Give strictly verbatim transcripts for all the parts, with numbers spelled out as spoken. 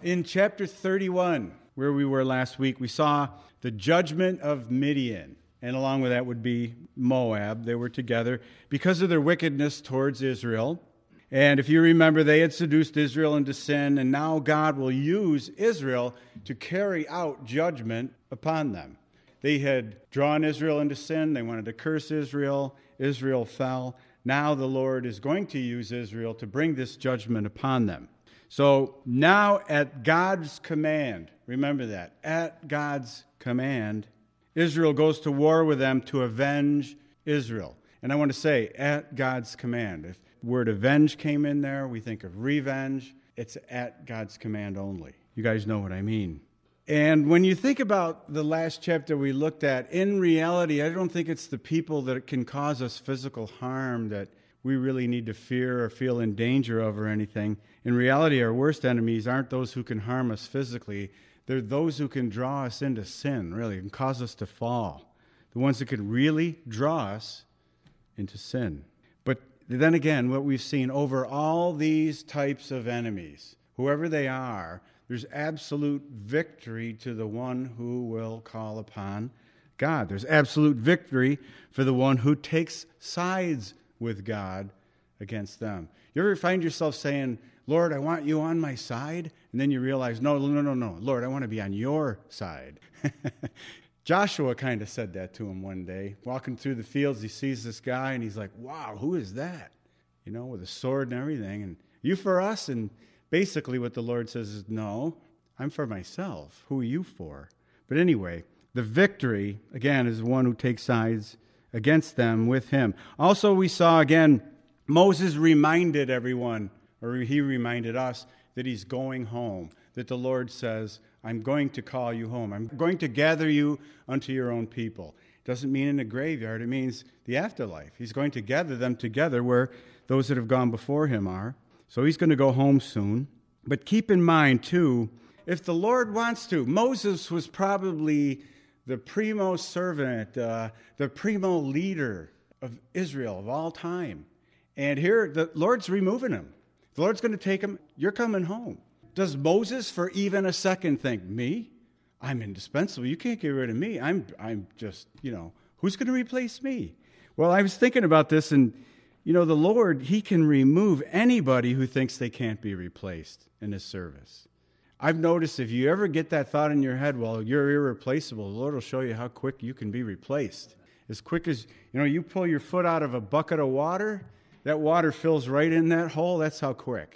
In chapter thirty-one, where we were last week, we saw the judgment of Midian, and along with that would be Moab. They were together because of their wickedness towards Israel. And if you remember, they had seduced Israel into sin, and now God will use Israel to carry out judgment upon them. They had drawn Israel into sin. They wanted to curse Israel. Israel fell. Now the Lord is going to use Israel to bring this judgment upon them. So now at God's command, remember that, at God's command, Israel goes to war with them to avenge Israel. And I want to say, at God's command. If the word avenge came in there, we think of revenge. It's at God's command only. You guys know what I mean. And when you think about the last chapter we looked at, in reality, I don't think it's the people that can cause us physical harm that we really need to fear or feel in danger of or anything. In reality, our worst enemies aren't those who can harm us physically. They're those who can draw us into sin, really, and cause us to fall. The ones that could really draw us into sin. But then again, what we've seen over all these types of enemies, whoever they are, there's absolute victory to the one who will call upon God. There's absolute victory for the one who takes sides with God against them. You ever find yourself saying, Lord, I want you on my side? And then you realize, no, no, no, no. Lord, I want to be on your side. Joshua kind of said that to him one day. Walking through the fields, he sees this guy, and he's like, wow, who is that? You know, with a sword and everything. And you for us? And basically what the Lord says is, no, I'm for myself. Who are you for? But anyway, the victory, again, is the one who takes sides against them with him. Also, we saw, again, Moses reminded everyone, or he reminded us, that he's going home, that the Lord says, I'm going to call you home. I'm going to gather you unto your own people. It doesn't mean in a graveyard. It means the afterlife. He's going to gather them together where those that have gone before him are. So he's going to go home soon. But keep in mind, too, if the Lord wants to, Moses was probably the primo servant, uh, the primo leader of Israel of all time. And here, the Lord's removing him. The Lord's going to take him. You're coming home. Does Moses for even a second think, me? I'm indispensable. You can't get rid of me. I'm I'm just, you know, who's going to replace me? Well, I was thinking about this, and, you know, the Lord, he can remove anybody who thinks they can't be replaced in his service. I've noticed if you ever get that thought in your head, well, you're irreplaceable, the Lord will show you how quick you can be replaced. As quick as, you know, you pull your foot out of a bucket of water, that water fills right in that hole. That's how quick.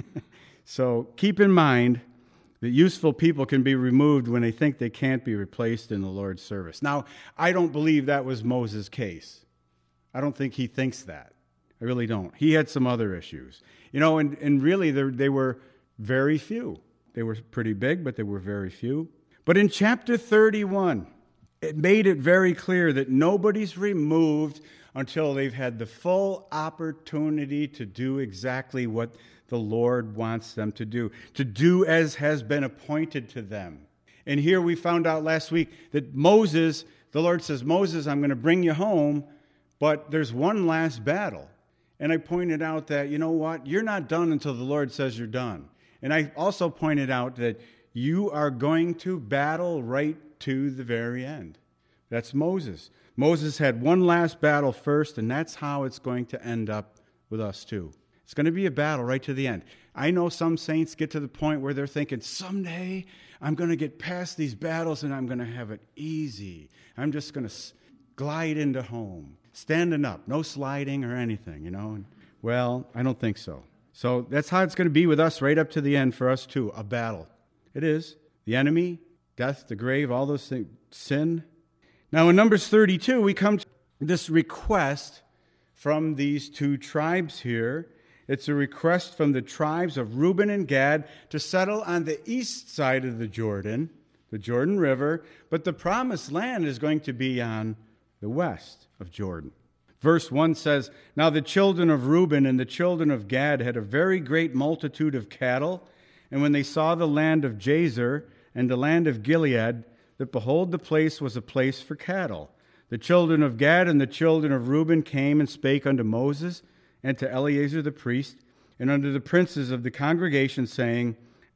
So keep in mind that useful people can be removed when they think they can't be replaced in the Lord's service. Now, I don't believe that was Moses' case. I don't think he thinks that. I really don't. He had some other issues. You know, and, and really they were very few. They were pretty big, but they were very few. But in chapter thirty-one, it made it very clear that nobody's removed until they've had the full opportunity to do exactly what the Lord wants them to do, to do as has been appointed to them. And here we found out last week that Moses, the Lord says, Moses, I'm going to bring you home, but there's one last battle. And I pointed out that, you know what, you're not done until the Lord says you're done. And I also pointed out that you are going to battle right to the very end. That's Moses. Moses had one last battle first, and that's how it's going to end up with us too. It's going to be a battle right to the end. I know some saints get to the point where they're thinking, someday I'm going to get past these battles and I'm going to have it easy. I'm just going to glide into home, standing up, no sliding or anything, you know. Well, I don't think so. So that's how it's going to be with us right up to the end for us too, a battle. It is. The enemy, death, the grave, all those things, sin. Now in Numbers thirty-two, we come to this request from these two tribes here. It's a request from the tribes of Reuben and Gad to settle on the east side of the Jordan, the Jordan River, but the promised land is going to be on the west of Jordan. Verse one says, Now the children of Reuben and the children of Gad had a very great multitude of cattle, and when they saw the land of Jazer and the land of Gilead, that behold, the place was a place for cattle. The children of Gad and the children of Reuben came and spake unto Moses and to Eleazar the priest, and unto the princes of the congregation, saying,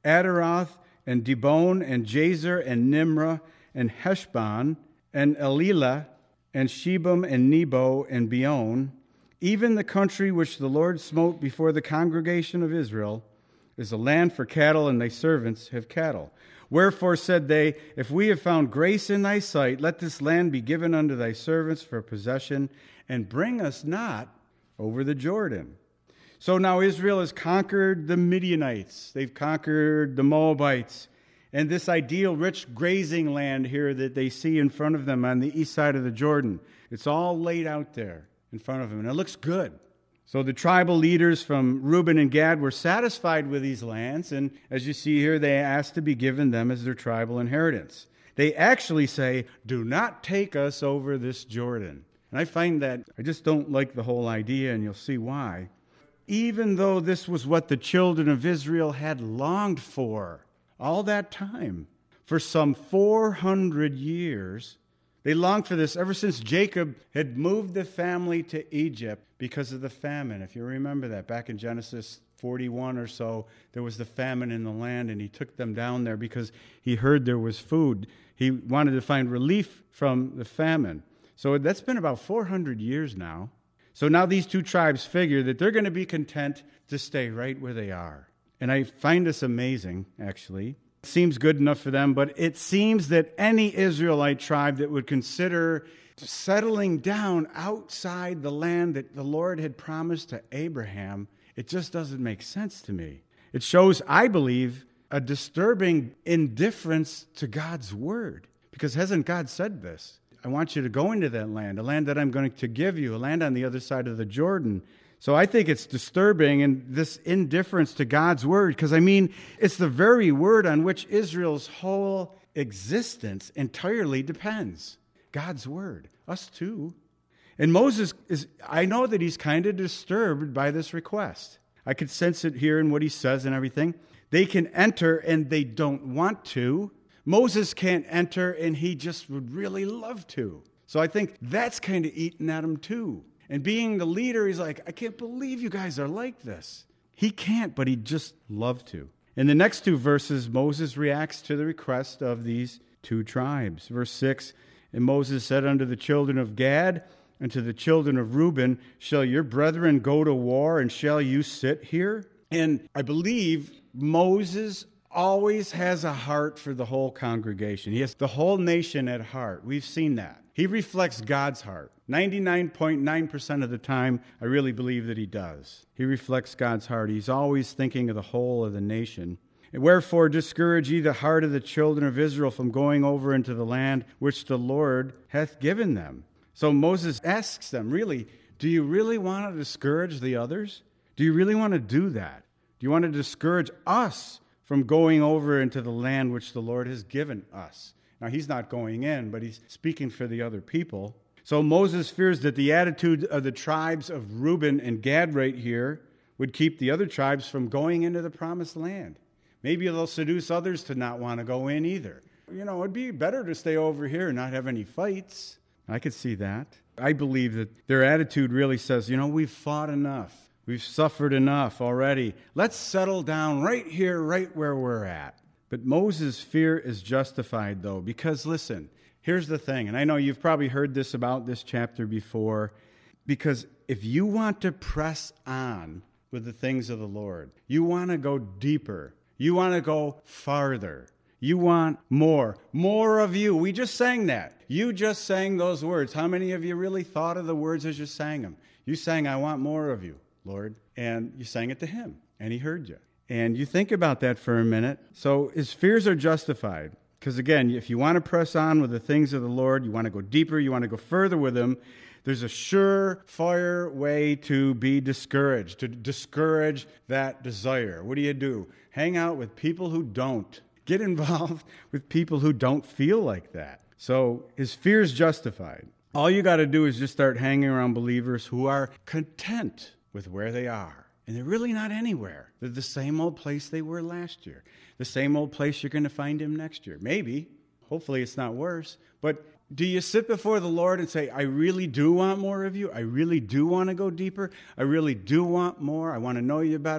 Adaroth, and Dibon, and Jazer, and Nimrah, and Heshbon, and Elilah, and Shebam, and Nebo, and Beon, even the country which the Lord smote before the congregation of Israel, is a land for cattle, and thy servants have cattle. Wherefore said they, if we have found grace in thy sight, let this land be given unto thy servants for possession, and bring us not over the Jordan. So now Israel has conquered the Midianites. They've conquered the Moabites. And this ideal rich grazing land here that they see in front of them on the east side of the Jordan, it's all laid out there in front of them, and it looks good. So the tribal leaders from Reuben and Gad were satisfied with these lands, and as you see here, they asked to be given them as their tribal inheritance. They actually say, do not take us over this Jordan. And I find that, I just don't like the whole idea, and you'll see why. Even though this was what the children of Israel had longed for all that time, for some four hundred years, they longed for this ever since Jacob had moved the family to Egypt because of the famine. If you remember that, back in Genesis forty-one or so, there was the famine in the land, and he took them down there because he heard there was food. He wanted to find relief from the famine. So that's been about four hundred years now. So now these two tribes figure that they're going to be content to stay right where they are. And I find this amazing, actually. Seems good enough for them, but it seems that any Israelite tribe that would consider settling down outside the land that the Lord had promised to Abraham, it just doesn't make sense to me. It shows, I believe, a disturbing indifference to God's word. Because hasn't God said this? I want you to go into that land, a land that I'm going to give you, a land on the other side of the Jordan. So I think it's disturbing, and this indifference to God's word, because I mean, it's the very word on which Israel's whole existence entirely depends. God's word. Us too. And Moses is, I know that he's kind of disturbed by this request. I could sense it here in what he says and everything. They can enter and they don't want to. Moses can't enter and he just would really love to. So I think that's kind of eating at him too. And being the leader, he's like, I can't believe you guys are like this. He can't, but he'd just love to. In the next two verses, Moses reacts to the request of these two tribes. Verse six, and Moses said unto the children of Gad and to the children of Reuben, shall your brethren go to war, and shall you sit here? And I believe Moses always has a heart for the whole congregation. He has the whole nation at heart. We've seen that. He reflects God's heart. ninety-nine point nine percent of the time, I really believe that he does. He reflects God's heart. He's always thinking of the whole of the nation. And wherefore discourage ye the heart of the children of Israel from going over into the land which the Lord hath given them. So Moses asks them, really, do you really want to discourage the others? Do you really want to do that? Do you want to discourage us from going over into the land which the Lord has given us? Now, he's not going in, but he's speaking for the other people. So Moses fears that the attitude of the tribes of Reuben and Gad right here would keep the other tribes from going into the promised land. Maybe they'll seduce others to not want to go in either. You know, it'd be better to stay over here and not have any fights. I could see that. I believe that their attitude really says, you know, we've fought enough. We've suffered enough already. Let's settle down right here, right where we're at. But Moses' fear is justified, though, because, listen, here's the thing, and I know you've probably heard this about this chapter before, because if you want to press on with the things of the Lord, you want to go deeper, you want to go farther, you want more, more of you. We just sang that. You just sang those words. How many of you really thought of the words as you sang them? You sang, I want more of you, Lord, and you sang it to him, and he heard you. And you think about that for a minute. So his fears are justified. Because again, if you want to press on with the things of the Lord, you want to go deeper, you want to go further with him, there's a surefire way to be discouraged, to discourage that desire. What do you do? Hang out with people who don't. Get involved with people who don't feel like that. So his fear is justified. All you got to do is just start hanging around believers who are content with where they are. And they're really not anywhere. They're the same old place they were last year. The same old place you're going to find him next year. Maybe. Hopefully it's not worse. But do you sit before the Lord and say, I really do want more of you. I really do want to go deeper. I really do want more. I want to know you better.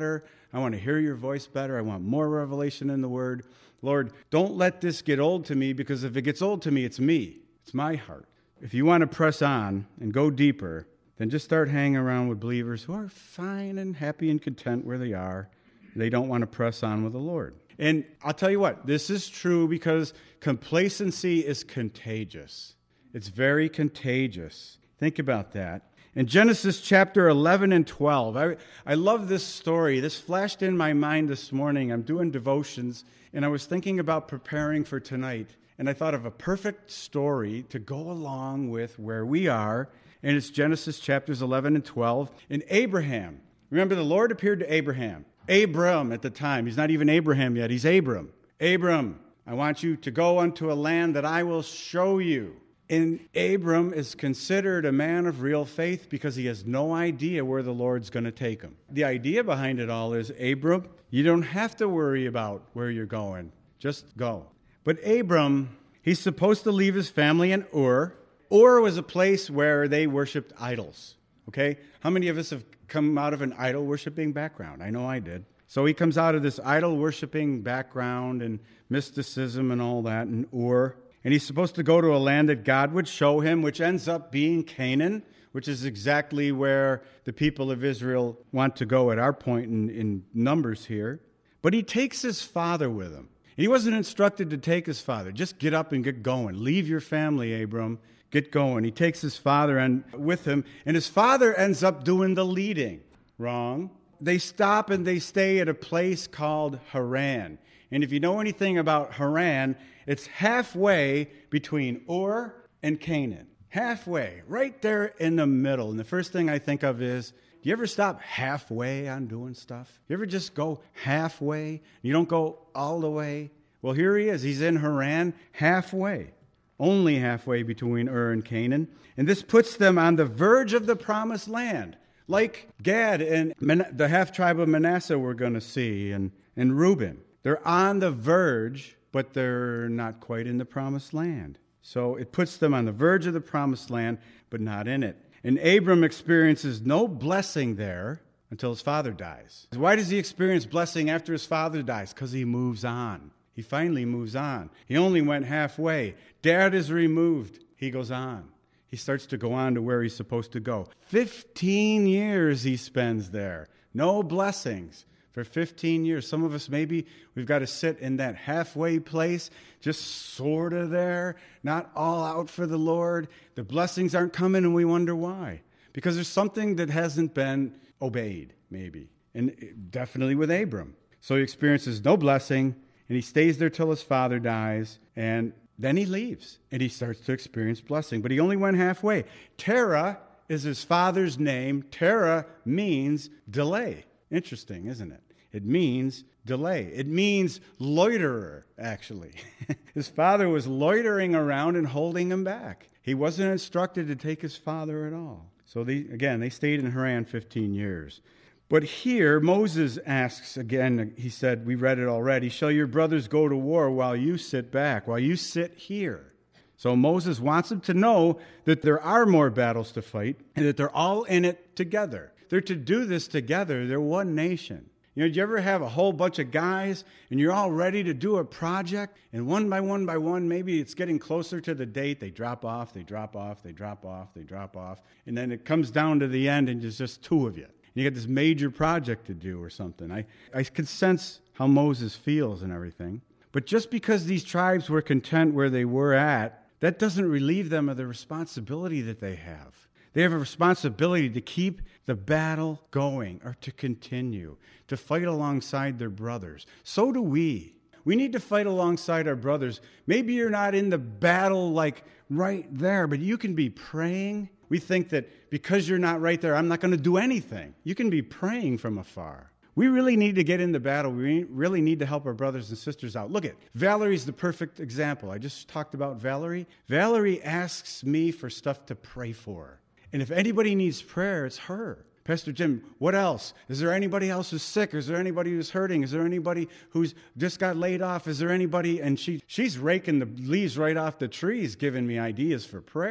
I want to hear your voice better. I want more revelation in the word. Lord, don't let this get old to me, because if it gets old to me, it's me. It's my heart. If you want to press on and go deeper, then just start hanging around with believers who are fine and happy and content where they are. They don't want to press on with the Lord. And I'll tell you what, this is true because complacency is contagious. It's very contagious. Think about that. In Genesis chapter eleven and twelve, I, I love this story. This flashed in my mind this morning. I'm doing devotions, and I was thinking about preparing for tonight. And I thought of a perfect story to go along with where we are. And it's Genesis chapters eleven and twelve. And Abraham, remember the Lord appeared to Abraham. Abram at the time. He's not even Abraham yet. He's Abram. Abram, I want you to go unto a land that I will show you. And Abram is considered a man of real faith because he has no idea where the Lord's going to take him. The idea behind it all is, Abram, you don't have to worry about where you're going. Just go. But Abram, he's supposed to leave his family in Ur. Ur was a place where they worshipped idols. Okay? How many of us have come out of an idol-worshiping background? I know I did. So he comes out of this idol-worshiping background and mysticism and all that in Ur. And he's supposed to go to a land that God would show him, which ends up being Canaan, which is exactly where the people of Israel want to go at our point in, in Numbers here. But he takes his father with him. He wasn't instructed to take his father. Just get up and get going. Leave your family, Abram. Get going. He takes his father and with him, and his father ends up doing the leading. Wrong. They stop and they stay at a place called Haran. And if you know anything about Haran, it's halfway between Ur and Canaan. Halfway, right there in the middle. And the first thing I think of is, do you ever stop halfway on doing stuff? You ever just go halfway? You don't go all the way? Well, here he is. He's in Haran halfway. Only halfway between Ur and Canaan. And this puts them on the verge of the promised land. Like Gad and Man- the half-tribe of Manasseh we're going to see, and, and Reuben. They're on the verge, but they're not quite in the promised land. So it puts them on the verge of the promised land, but not in it. And Abram experiences no blessing there until his father dies. Why does he experience blessing after his father dies? Because he moves on. He finally moves on. He only went halfway. Dad is removed. He goes on. He starts to go on to where he's supposed to go. Fifteen years he spends there. No blessings for fifteen years. Some of us, maybe we've got to sit in that halfway place, just sort of there, not all out for the Lord. The blessings aren't coming and we wonder why. Because there's something that hasn't been obeyed, maybe. And definitely with Abram. So he experiences no blessing, and he stays there till his father dies, and then he leaves, and he starts to experience blessing. But he only went halfway. Terah is his father's name. Terah means delay. Interesting, isn't it? It means delay. It means loiterer, actually. His father was loitering around and holding him back. He wasn't instructed to take his father at all. So, they, again, they stayed in Haran fifteen years. But here, Moses asks again, he said, we read it already, shall your brothers go to war while you sit back, while you sit here? So Moses wants them to know that there are more battles to fight and that they're all in it together. They're to do this together. They're one nation. You know, do you ever have a whole bunch of guys and you're all ready to do a project, and one by one by one, maybe it's getting closer to the date, they drop off, they drop off, they drop off, they drop off, and then it comes down to the end and there's just two of you. You got this major project to do or something. I, I could sense how Moses feels and everything. But just because these tribes were content where they were at, that doesn't relieve them of the responsibility that they have. They have a responsibility to keep the battle going, or to continue, to fight alongside their brothers. So do we. We need to fight alongside our brothers. Maybe you're not in the battle like right there, but you can be praying. We think that because you're not right there, I'm not going to do anything. You can be praying from afar. We really need to get in the battle. We really need to help our brothers and sisters out. Look at Valerie's the perfect example. I just talked about Valerie. Valerie asks me for stuff to pray for. And if anybody needs prayer, it's her. Pastor Jim, what else? Is there anybody else who's sick? Is there anybody who's hurting? Is there anybody who's just got laid off? Is there anybody? And she she's raking the leaves right off the trees, giving me ideas for prayer.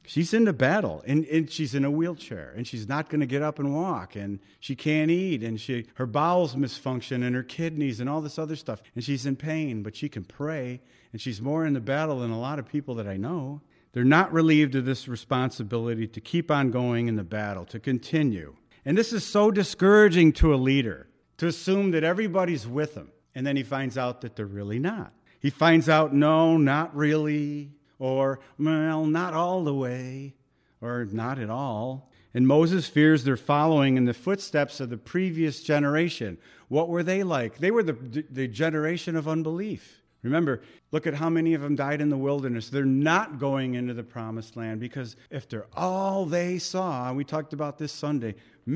She's in the battle, and, and she's in a wheelchair, and she's not going to get up and walk, and she can't eat, and she her bowels misfunction, and her kidneys, and all this other stuff, and she's in pain, but she can pray, and she's more in the battle than a lot of people that I know. They're not relieved of this responsibility to keep on going in the battle, to continue. And this is so discouraging to a leader, to assume that everybody's with him, and then he finds out that they're really not. He finds out, no, not really. Or, well, not all the way, or not at all. And Moses fears they're following in the footsteps of the previous generation. What were they like? They were the, the generation of unbelief. Remember, look at how many of them died in the wilderness. They're not going into the promised land because if they're all they saw, and we talked about this Sunday,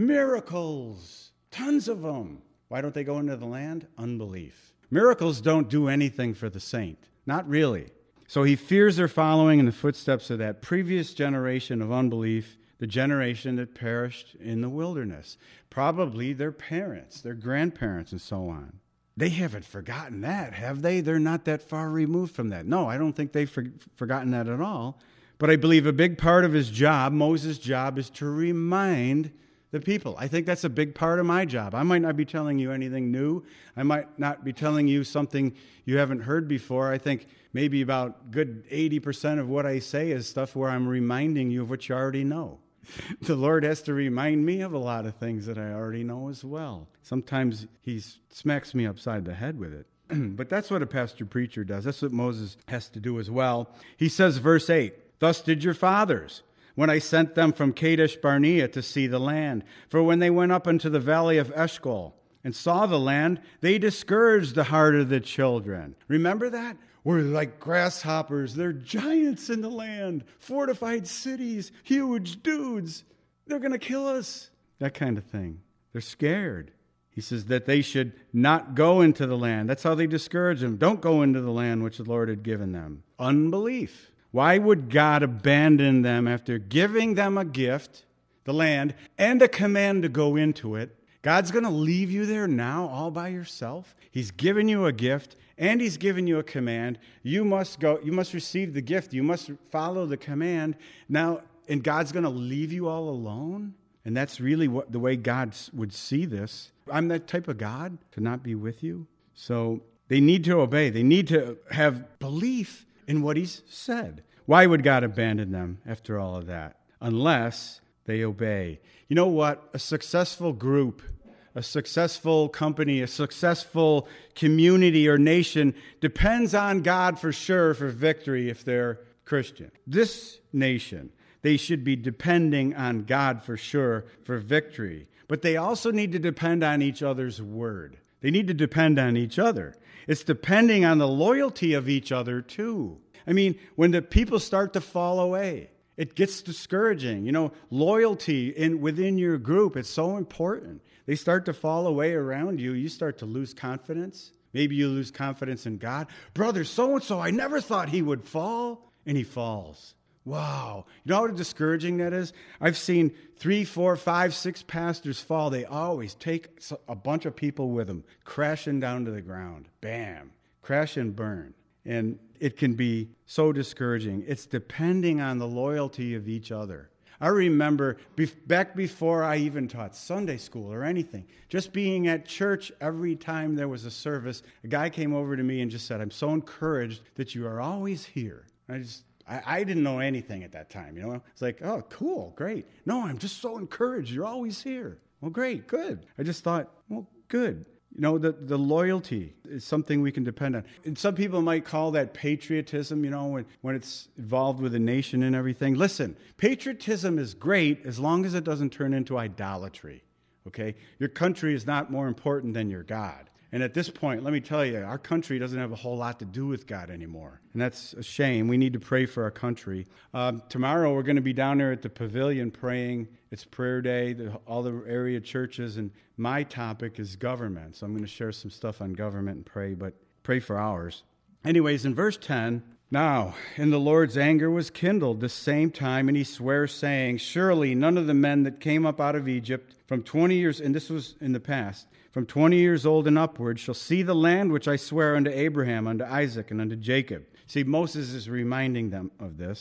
miracles, tons of them. Why don't they go into the land? Unbelief. Miracles don't do anything for the saint. Not really. So he fears they're following in the footsteps of that previous generation of unbelief, the generation that perished in the wilderness. Probably their parents, their grandparents, and so on. They haven't forgotten that, have they? They're not that far removed from that. No, I don't think they've for- forgotten that at all. But I believe a big part of his job, Moses' job, is to remind the people. I think that's a big part of my job. I might not be telling you anything new. I might not be telling you something you haven't heard before. I think maybe about good eighty percent of what I say is stuff where I'm reminding you of what you already know. The Lord has to remind me of a lot of things that I already know as well. Sometimes he smacks me upside the head with it. But that's what a pastor preacher does. That's what Moses has to do as well. He says, verse eight, "Thus did your fathers, when I sent them from Kadesh Barnea to see the land. For when they went up into the valley of Eshcol and saw the land, they discouraged the heart of the children." Remember that? We're like grasshoppers. They're giants in the land, fortified cities, huge dudes. They're going to kill us. That kind of thing. They're scared. He says that they should not go into the land. That's how they discourage them. Don't go into the land which the Lord had given them. Unbelief. Why would God abandon them after giving them a gift, the land, and a command to go into it? God's going to leave you there now all by yourself? He's given you a gift, and he's given you a command. You must go, you must receive the gift. You must follow the command. Now, and God's going to leave you all alone? And that's really what the way God would see this. I'm that type of God, to not be with you. So they need to obey. They need to have belief in what he's said. Why would God abandon them after all of that? Unless they obey. You know what? A successful group, a successful company, a successful community or nation depends on God for sure for victory if they're Christian. This nation, they should be depending on God for sure for victory. But they also need to depend on each other's word. They need to depend on each other. It's depending on the loyalty of each other too. I mean, when the people start to fall away, it gets discouraging. You know, loyalty in within your group, it's so important. They start to fall away around you. You start to lose confidence. Maybe you lose confidence in God. Brother so-and-so, I never thought he would fall. And he falls. Wow. You know how discouraging that is? I've seen three, four, five, six pastors fall. They always take a bunch of people with them, crashing down to the ground. Bam. Crash and burn. And it can be so discouraging. It's depending on the loyalty of each other. I remember be- back before I even taught Sunday school or anything, just being at church every time there was a service, a guy came over to me and just said, "I'm so encouraged that you are always here." I just, I, I didn't know anything at that time, you know. It's like, oh, cool, great. No, I'm just so encouraged. You're always here. Well, great, good. I just thought, well, good. You know, the, the loyalty is something we can depend on. And some people might call that patriotism, you know, when, when it's involved with a nation and everything. Listen, patriotism is great as long as it doesn't turn into idolatry, okay? Your country is not more important than your God. And at this point, let me tell you, our country doesn't have a whole lot to do with God anymore. And that's a shame. We need to pray for our country. Um, tomorrow, we're going to be down there at the pavilion praying. It's prayer day, the, all the area churches. And my topic is government. So I'm going to share some stuff on government and pray, but pray for ours. Anyways, in verse ten, "Now, and the Lord's anger was kindled the same time, and he swears, saying, Surely none of the men that came up out of Egypt from twenty years, and this was in the past, from twenty years old and upward, shall see the land which I swear unto Abraham, unto Isaac, and unto Jacob." See, Moses is reminding them of this.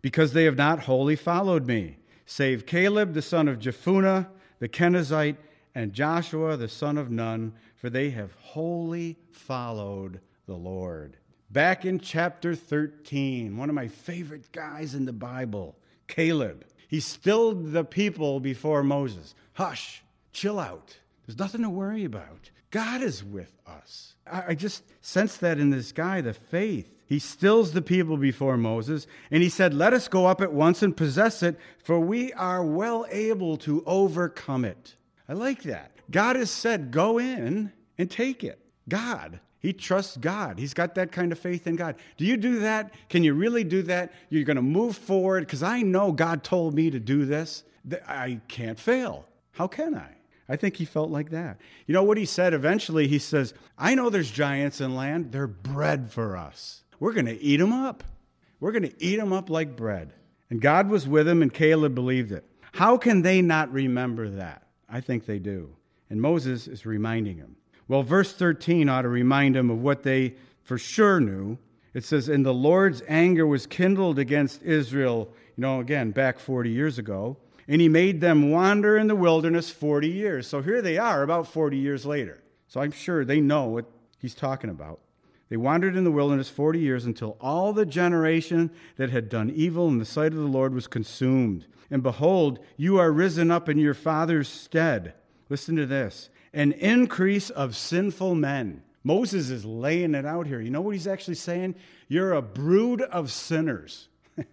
because they have not wholly followed me, save Caleb the son of Jephunneh, the Kenizzite, and Joshua the son of Nun, for they have wholly followed the Lord. Back in chapter thirteen, one of my favorite guys in the Bible, Caleb. He stilled the people before Moses. Hush, chill out. There's nothing to worry about. God is with us. I, I just sense that in this guy, the faith. He stills the people before Moses, and he said, let us go up at once and possess it, for we are well able to overcome it. I like that. God has said, go in and take it. God. He trusts God. He's got that kind of faith in God. Do you do that? Can you really do that? You're going to move forward because I know God told me to do this. I can't fail. How can I? I think he felt like that. You know what he said eventually? He says, I know there's giants in land. They're bread for us. We're going to eat them up. We're going to eat them up like bread. And God was with him, and Caleb believed it. How can they not remember that? I think they do. And Moses is reminding him. Well, verse thirteen ought to remind him of what they for sure knew. It says, and the Lord's anger was kindled against Israel, you know, again, back forty years ago, and he made them wander in the wilderness forty years. So here they are about forty years later. So I'm sure they know what he's talking about. They wandered in the wilderness forty years until all the generation that had done evil in the sight of the Lord was consumed. And behold, you are risen up in your father's stead. Listen to this. An increase of sinful men. Moses is laying it out here. You know what he's actually saying? You're a brood of sinners.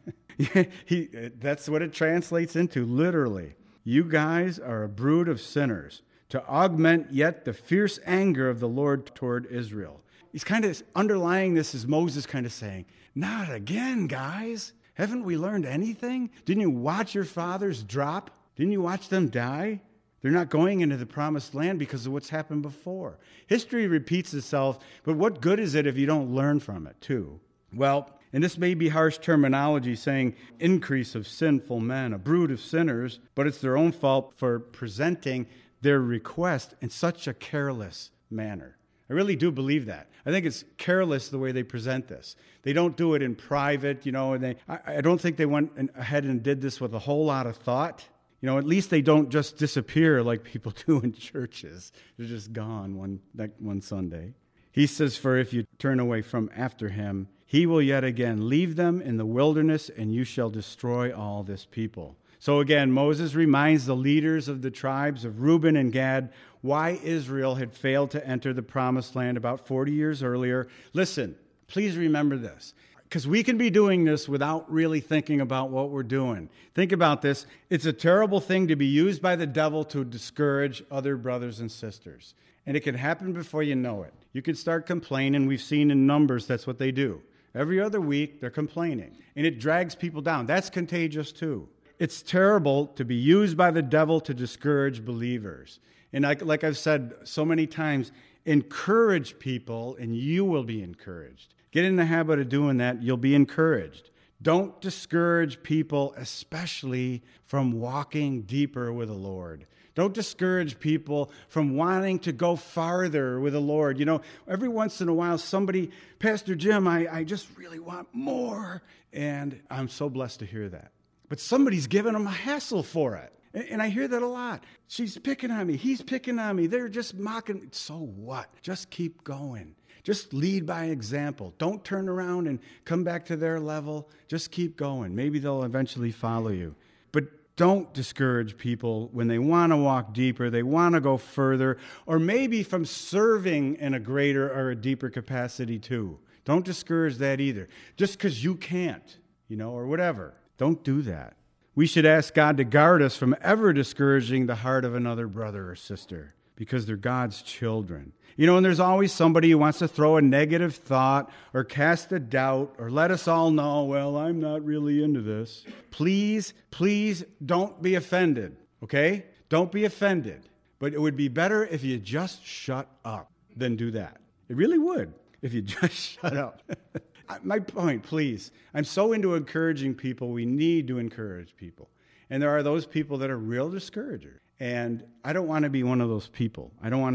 he, that's what it translates into, literally. You guys are a brood of sinners, to augment yet the fierce anger of the Lord toward Israel. He's kind of underlying this as Moses kind of saying, not again, guys. Haven't we learned anything? Didn't you watch your fathers drop? Didn't you watch them die? They're not going into the promised land because of what's happened before. History repeats itself, but what good is it if you don't learn from it, too? Well, and this may be harsh terminology saying increase of sinful men, a brood of sinners, but it's their own fault for presenting their request in such a careless manner. I really do believe that. I think it's careless the way they present this. They don't do it in private, you know, and they, I, I don't think they went ahead and did this with a whole lot of thought. You know, at least they don't just disappear like people do in churches. They're just gone one, like one Sunday. He says, for if you turn away from after him, he will yet again leave them in the wilderness, and you shall destroy all this people. So again, Moses reminds the leaders of the tribes of Reuben and Gad why Israel had failed to enter the promised land about forty years earlier. Listen, please remember this. Because we can be doing this without really thinking about what we're doing. Think about this. It's a terrible thing to be used by the devil to discourage other brothers and sisters. And it can happen before you know it. You can start complaining. We've seen in Numbers that's what they do. Every other week, they're complaining. And it drags people down. That's contagious too. It's terrible to be used by the devil to discourage believers. And like, like I've said so many times, encourage people and you will be encouraged. Get in the habit of doing that. You'll be encouraged. Don't discourage people, especially from walking deeper with the Lord. Don't discourage people from wanting to go farther with the Lord. You know, every once in a while, somebody, Pastor Jim, I, I just really want more. And I'm so blessed to hear that. But somebody's giving them a hassle for it. And, and I hear that a lot. She's picking on me. He's picking on me. They're just mocking me. So what? Just keep going. Just lead by example. Don't turn around and come back to their level. Just keep going. Maybe they'll eventually follow you. But don't discourage people when they want to walk deeper, they want to go further, or maybe from serving in a greater or a deeper capacity too. Don't discourage that either. Just because you can't, you know, or whatever. Don't do that. We should ask God to guard us from ever discouraging the heart of another brother or sister, because they're God's children. You know, and there's always somebody who wants to throw a negative thought or cast a doubt or let us all know, well, I'm not really into this. Please, please don't be offended, okay? Don't be offended. But it would be better if you just shut up than do that. It really would, if you just shut up. My point, please. I'm so into encouraging people. We need to encourage people. And there are those people that are real discouragers. And I don't want to be one of those people. I don't want to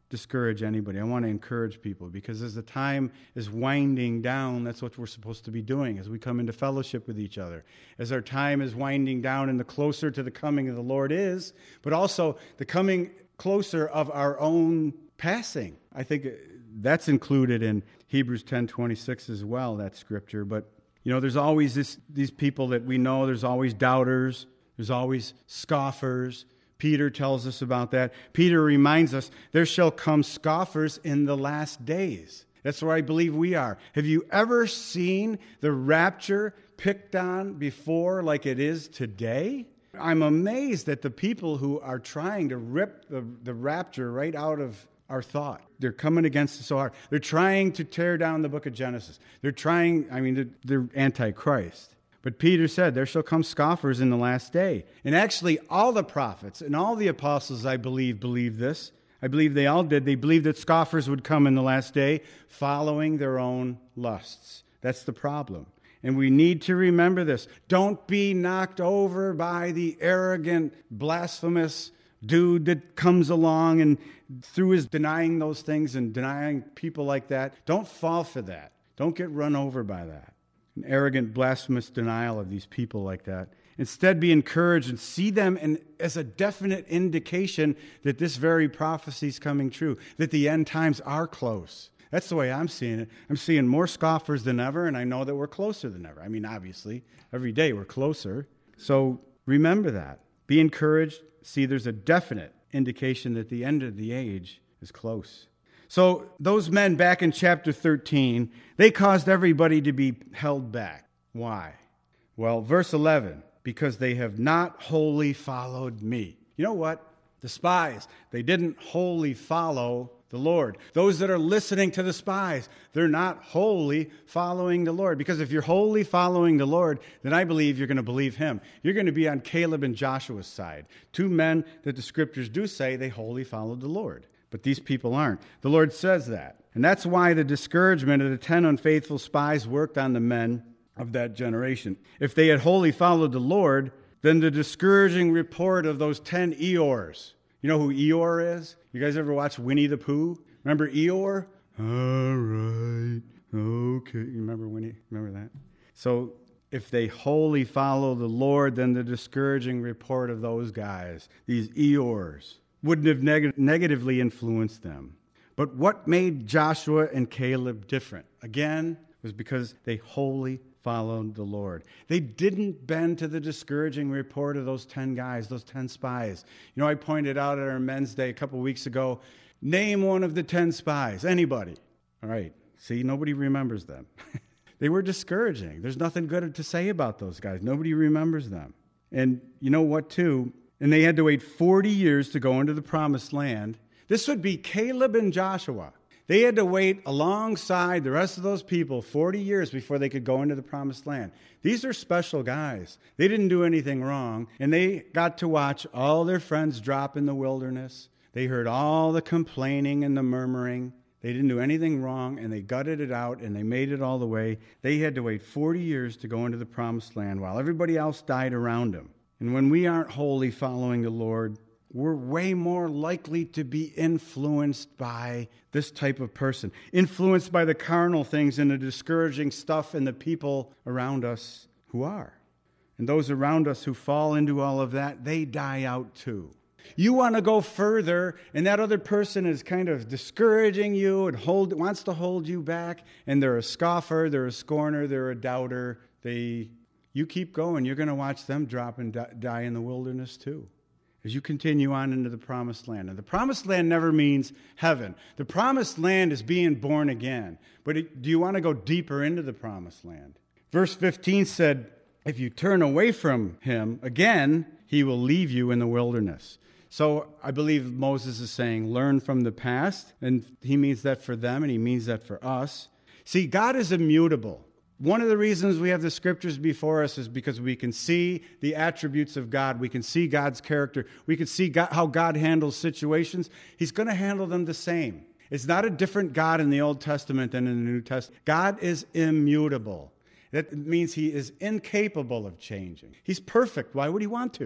discourage anybody. I want to encourage people, because as the time is winding down, that's what we're supposed to be doing as we come into fellowship with each other. As our time is winding down and the closer to the coming of the Lord is, but also the coming closer of our own passing. I think that's included in Hebrews ten twenty-six as well, that scripture. But, you know, there's always this, these people that we know. There's always doubters. There's always scoffers. Peter tells us about that. Peter reminds us, there shall come scoffers in the last days. That's where I believe we are. Have you ever seen the rapture picked on before like it is today? I'm amazed at the people who are trying to rip the, the rapture right out of our thought. They're coming against us so hard. They're trying to tear down the book of Genesis. They're trying, I mean, they're, they're anti-Christ. But Peter said, there shall come scoffers in the last day. And actually, all the prophets and all the apostles, I believe, believed this. I believe they all did. They believed that scoffers would come in the last day, following their own lusts. That's the problem. And we need to remember this. Don't be knocked over by the arrogant, blasphemous dude that comes along and through his denying those things and denying people like that. Don't fall for that. Don't get run over by that. An arrogant, blasphemous denial of these people like that. Instead, be encouraged and see them in, as a definite indication that this very prophecy is coming true, that the end times are close. That's the way I'm seeing it. I'm seeing more scoffers than ever, and I know that we're closer than ever. I mean, obviously, every day we're closer. So remember that. Be encouraged. See, there's a definite indication that the end of the age is close. So those men back in chapter thirteen, they caused everybody to be held back. Why? Well, verse eleven, because they have not wholly followed me. You know what? The spies, they didn't wholly follow the Lord. Those that are listening to the spies, they're not wholly following the Lord. Because if you're wholly following the Lord, then I believe you're going to believe him. You're going to be on Caleb and Joshua's side. Two men that the scriptures do say they wholly followed the Lord. But these people aren't. The Lord says that. And that's why the discouragement of the ten unfaithful spies worked on the men of that generation. If they had wholly followed the Lord, then the discouraging report of those ten Eeyores. You know who Eeyore is? You guys ever watch Winnie the Pooh? Remember Eeyore? All right. Okay. You remember Winnie? Remember that? So if they wholly follow the Lord, then the discouraging report of those guys, these Eeyores, wouldn't have neg- negatively influenced them. But what made Joshua and Caleb different? Again, was because they wholly followed the Lord. They didn't bend to the discouraging report of those ten guys, those ten spies. You know, I pointed out at our men's day a couple weeks ago, name one of the ten spies. Anybody. All right. See, nobody remembers them. They were discouraging. There's nothing good to say about those guys. Nobody remembers them. And you know what, too? And they had to wait forty years to go into the promised land. This would be Caleb and Joshua. They had to wait alongside the rest of those people forty years before they could go into the promised land. These are special guys. They didn't do anything wrong, and they got to watch all their friends drop in the wilderness. They heard all the complaining and the murmuring. They didn't do anything wrong, and they gutted it out, and they made it all the way. They had to wait forty years to go into the promised land while everybody else died around them. And when we aren't wholly following the Lord, we're way more likely to be influenced by this type of person, influenced by the carnal things and the discouraging stuff and the people around us who are. And those around us who fall into all of that, they die out too. You want to go further, and that other person is kind of discouraging you and hold, wants to hold you back, and they're a scoffer, they're a scorner, they're a doubter. They, you keep going, you're going to watch them drop and die in the wilderness too, as you continue on into the promised land. And the promised land never means heaven. The promised land is being born again. But it, do you want to go deeper into the promised land? Verse fifteen said, if you turn away from him, again, he will leave you in the wilderness. So I believe Moses is saying, learn from the past. And he means that for them, and he means that for us. See, God is immutable. One of the reasons we have the scriptures before us is because we can see the attributes of God. We can see God's character. We can see God, how God handles situations. He's going to handle them the same. It's not a different God in the Old Testament than in the New Testament. God is immutable. That means he is incapable of changing. He's perfect. Why would he want to?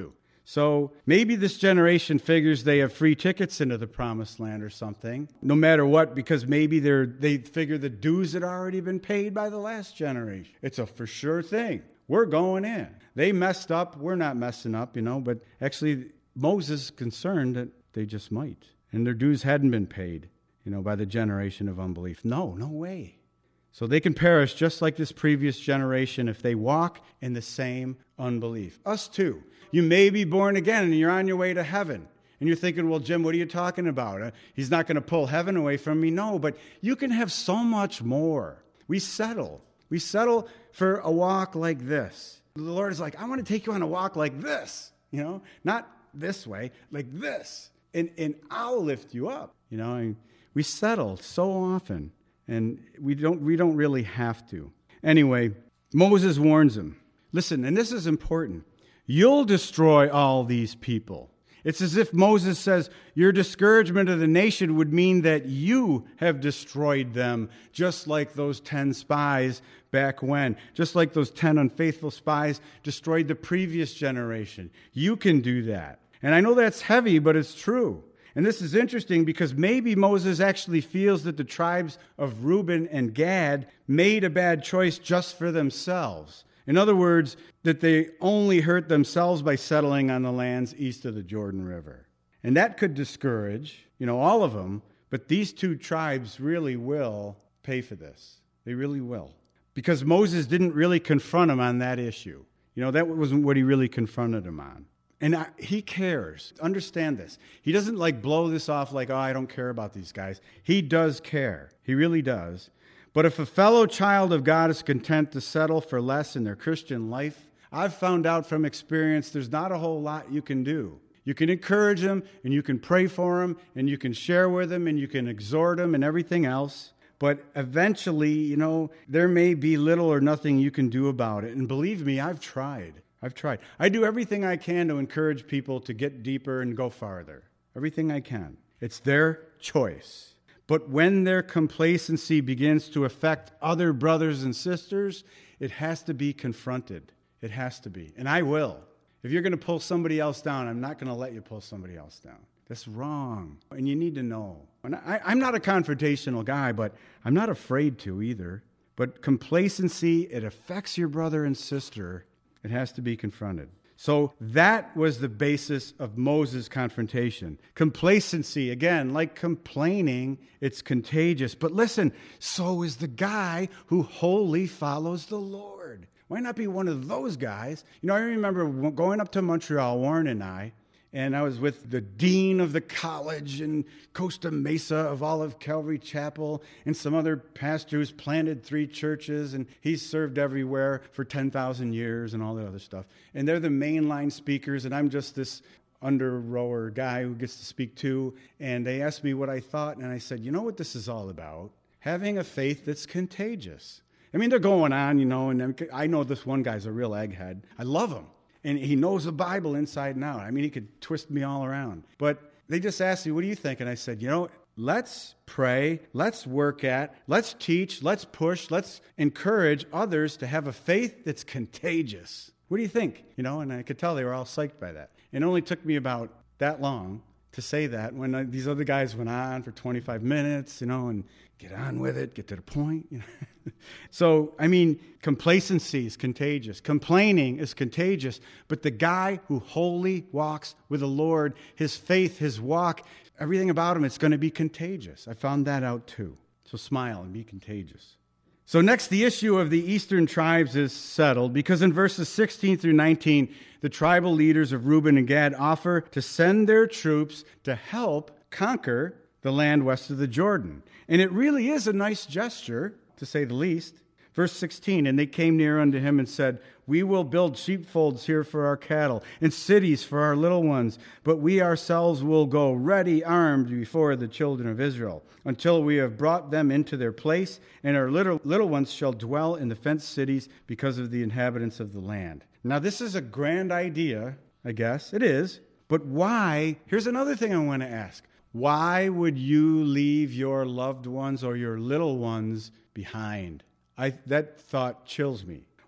So maybe this generation figures they have free tickets into the promised land or something, no matter what, because maybe they're they figure the dues had already been paid by the last generation. It's a for sure thing. We're going in. They messed up. We're not messing up, you know, but actually Moses is concerned that they just might. And their dues hadn't been paid, you know, by the generation of unbelief. No, no way. So they can perish just like this previous generation if they walk in the same unbelief. Us too. You may be born again and you're on your way to heaven. And you're thinking, well, Jim, what are you talking about? Uh, he's not going to pull heaven away from me. No, but you can have so much more. We settle. We settle for a walk like this. The Lord is like, I want to take you on a walk like this. You know, not this way, like this. And, and I'll lift you up. You know, and we settle so often. And we don't we don't really have to. Anyway, Moses warns them. Listen, and this is important. You'll destroy all these people. It's as if Moses says, your discouragement of the nation would mean that you have destroyed them, just like those ten spies back when. Just like those ten unfaithful spies destroyed the previous generation. You can do that. And I know that's heavy, but it's true. And this is interesting because maybe Moses actually feels that the tribes of Reuben and Gad made a bad choice just for themselves. In other words, that they only hurt themselves by settling on the lands east of the Jordan River. And that could discourage, you know, all of them, but these two tribes really will pay for this. They really will. Because Moses didn't really confront them on that issue. You know, that wasn't what he really confronted them on. And I, he cares. Understand this. He doesn't like blow this off like, oh, I don't care about these guys. He does care. He really does. But if a fellow child of God is content to settle for less in their Christian life, I've found out from experience there's not a whole lot you can do. You can encourage them, and you can pray for them, and you can share with them, and you can exhort them and everything else. But eventually, you know, there may be little or nothing you can do about it. And believe me, I've tried. I've tried. I do everything I can to encourage people to get deeper and go farther. Everything I can. It's their choice. But when their complacency begins to affect other brothers and sisters, it has to be confronted. It has to be. And I will. If you're going to pull somebody else down, I'm not going to let you pull somebody else down. That's wrong. And you need to know. And I, I'm not a confrontational guy, but I'm not afraid to either. But complacency, it affects your brother and sister. It has to be confronted. So that was the basis of Moses' confrontation. Complacency, again, like complaining, it's contagious. But listen, so is the guy who wholly follows the Lord. Why not be one of those guys? You know, I remember going up to Montreal, Warren and I, and I was with the dean of the college in Costa Mesa of Olive Calvary Chapel and some other pastor who's planted three churches, and he's served everywhere for ten thousand years and all that other stuff. And they're the mainline speakers, and I'm just this under-rower guy who gets to speak too. And they asked me what I thought, and I said, you know what this is all about? Having a faith that's contagious. I mean, they're going on, you know, and I know this one guy's a real egghead. I love him. And he knows the Bible inside and out. I mean, he could twist me all around. But they just asked me, what do you think? And I said, you know, let's pray, let's work at, let's teach, let's push, let's encourage others to have a faith that's contagious. What do you think? You know, and I could tell they were all psyched by that. It only took me about that long to say that when uh, these other guys went on for twenty-five minutes, you know, and get on with it, get to the point. You know? So, I mean, complacency is contagious. Complaining is contagious. But the guy who wholly walks with the Lord, his faith, his walk, everything about him, it's going to be contagious. I found that out too. So smile and be contagious. So next, the issue of the eastern tribes is settled because in verses sixteen through nineteen, the tribal leaders of Reuben and Gad offer to send their troops to help conquer the land west of the Jordan. And it really is a nice gesture, to say the least. Verse sixteen, and they came near unto him and said, we will build sheepfolds here for our cattle, and cities for our little ones, but we ourselves will go ready armed before the children of Israel, until we have brought them into their place, and our little, little ones shall dwell in the fenced cities because of the inhabitants of the land. Now, this is a grand idea, I guess. It is. But why? Here's another thing I want to ask. Why would you leave your loved ones or your little ones behind? I, that thought chills me.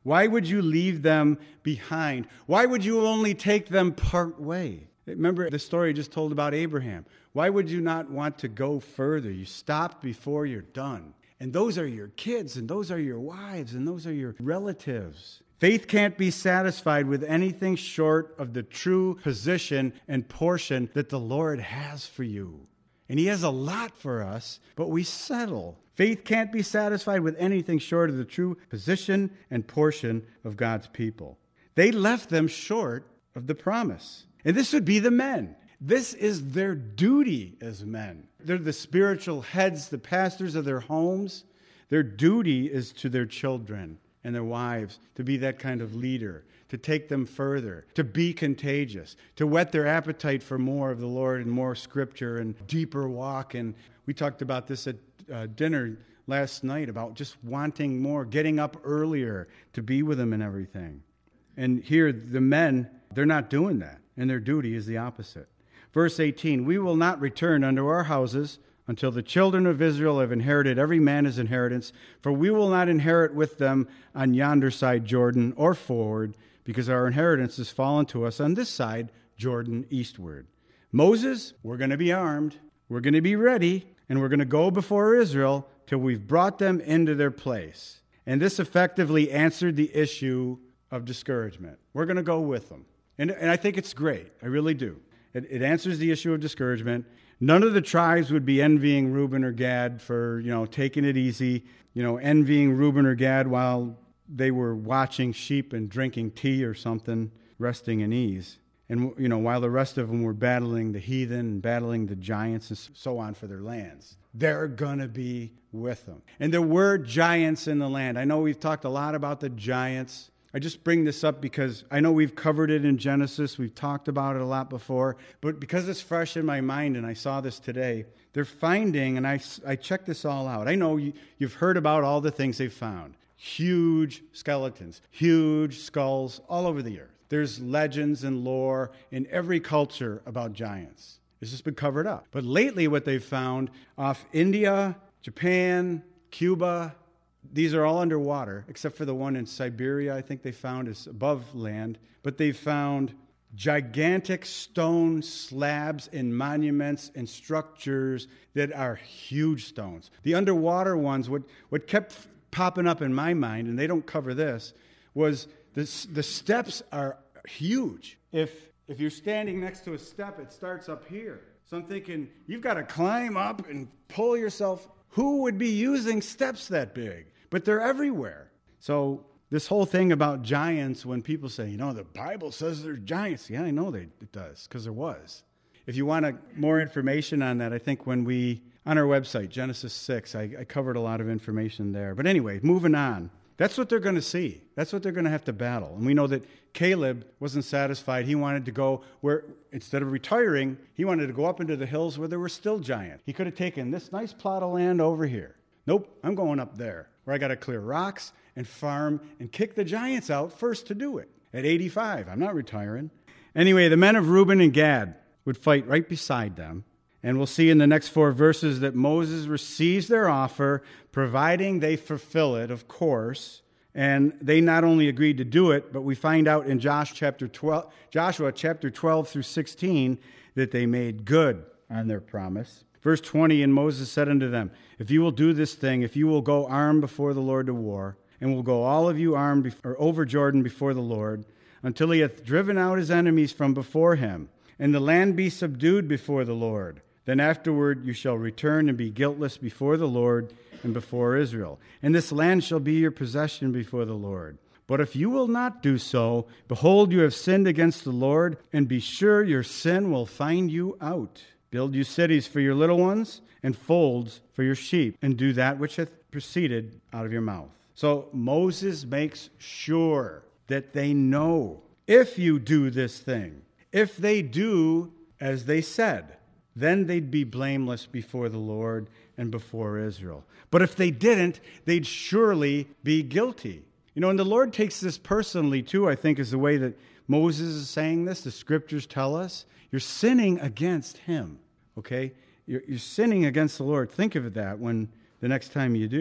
Why would you leave them behind? Why would you only take them part way? Remember the story I just told about Abraham. Why would you not want to go further? You stopped before you're done. And those are your kids, and those are your wives, and those are your relatives. Faith can't be satisfied with anything short of the true position and portion that the Lord has for you. And he has a lot for us, but we settle. Faith can't be satisfied with anything short of the true position and portion of God's people. They left them short of the promise. And this would be the men. This is their duty as men. They're the spiritual heads, the pastors of their homes. Their duty is to their children and their wives to be that kind of leader, to take them further, to be contagious, to whet their appetite for more of the Lord and more scripture and deeper walk. And we talked about this at uh, dinner last night, about just wanting more, getting up earlier to be with them and everything. And here, the men, they're not doing that, and their duty is the opposite. Verse eighteen, we will not return unto our houses until the children of Israel have inherited every man his inheritance, for we will not inherit with them on yonder side Jordan or forward, because our inheritance has fallen to us on this side Jordan eastward. Moses, we're going to be armed, we're going to be ready, and we're going to go before Israel till we've brought them into their place. And this effectively answered the issue of discouragement. We're going to go with them. And, and I think it's great. I really do. It, it answers the issue of discouragement. None of the tribes would be envying Reuben or Gad for, you know, taking it easy, you know, envying Reuben or Gad while they were watching sheep and drinking tea or something, resting in ease. And, you know, while the rest of them were battling the heathen and battling the giants and so on for their lands. They're going to be with them. And there were giants in the land. I know we've talked a lot about the giants. I just bring this up because I know we've covered it in Genesis. We've talked about it a lot before. But because it's fresh in my mind and I saw this today, they're finding, and I, I checked this all out. I know you, you've heard about all the things they've found. Huge skeletons, huge skulls all over the earth. There's legends and lore in every culture about giants. It's just been covered up. But lately what they've found off India, Japan, Cuba, these are all underwater, except for the one in Siberia, I think they found is above land. But they've found gigantic stone slabs and monuments and structures that are huge stones. The underwater ones, what, what kept popping up in my mind, and they don't cover this, was the, the steps are huge. If, if you're standing next to a step, it starts up here. So I'm thinking, you've got to climb up and pull yourself. Who would be using steps that big? But they're everywhere. So this whole thing about giants, when people say, you know, the Bible says there's giants. Yeah, I know they, it does, because there was. If you want a, more information on that, I think when we, on our website, Genesis six, I, I covered a lot of information there. But anyway, moving on. That's what they're going to see. That's what they're going to have to battle. And we know that Caleb wasn't satisfied. He wanted to go where, instead of retiring, he wanted to go up into the hills where there were still giants. He could have taken this nice plot of land over here. Nope, I'm going up there, where I got to clear rocks and farm and kick the giants out first to do it. At eighty-five, I'm not retiring. Anyway, the men of Reuben and Gad would fight right beside them. And we'll see in the next four verses that Moses receives their offer, providing they fulfill it, of course. And they not only agreed to do it, but we find out in Josh chapter twelve, Joshua chapter twelve through sixteen that they made good on their promise. Verse twenty, and Moses said unto them, if you will do this thing, if you will go armed before the Lord to war, and will go all of you armed bef- or over Jordan before the Lord, until he hath driven out his enemies from before him, and the land be subdued before the Lord, then afterward you shall return and be guiltless before the Lord and before Israel. And this land shall be your possession before the Lord. But if you will not do so, behold, you have sinned against the Lord, and be sure your sin will find you out. Build you cities for your little ones, and folds for your sheep, and do that which hath proceeded out of your mouth. So Moses makes sure that they know, if you do this thing, if they do as they said, then they'd be blameless before the Lord and before Israel. But if they didn't, they'd surely be guilty. You know, and the Lord takes this personally, too, I think, is the way that Moses is saying this. The scriptures tell us you're sinning against him, okay? You're, you're sinning against the Lord. Think of that when the next time you do.